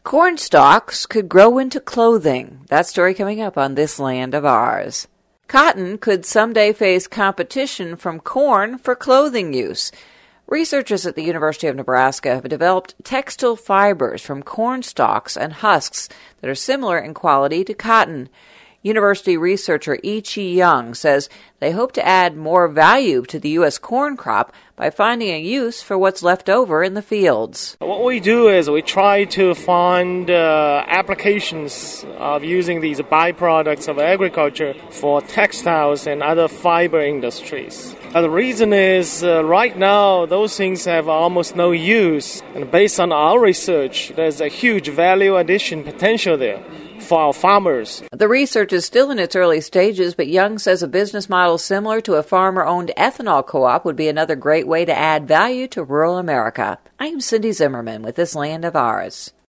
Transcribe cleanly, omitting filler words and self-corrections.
Corn stalks could grow into clothing. That story coming up on This Land of Ours. Cotton could someday face competition from corn for clothing use. Researchers at the University of Nebraska have developed textile fibers from corn stalks and husks that are similar in quality to cotton. University researcher Yi-Chi Young says they hope to add more value to the U.S. corn crop by finding a use for what's left over in the fields. What we do is we try to find applications of using these byproducts of agriculture for textiles and other fiber industries. The reason is right now those things have almost no use, and based on our research, there's a huge value addition potential there for our farmers. The research is still in its early stages, but Young says a business model similar to a farmer-owned ethanol co-op would be another great way to add value to rural America. I'm Cindy Zimmerman with This Land of Ours.